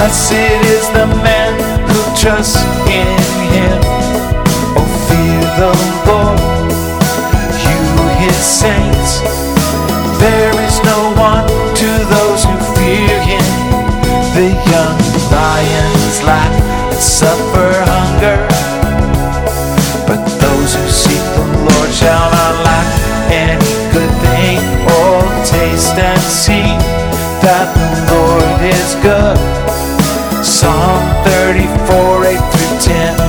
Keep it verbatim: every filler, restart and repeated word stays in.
Blessed is the man who trusts in him. Oh, fear the Lord, you his saints. There is no one to those who fear him. The young lions lack and suffer hunger, but those who seek the Lord shall not lack any good thing. Oh, taste and see that the Lord is good. Psalm thirty-four, eight through ten.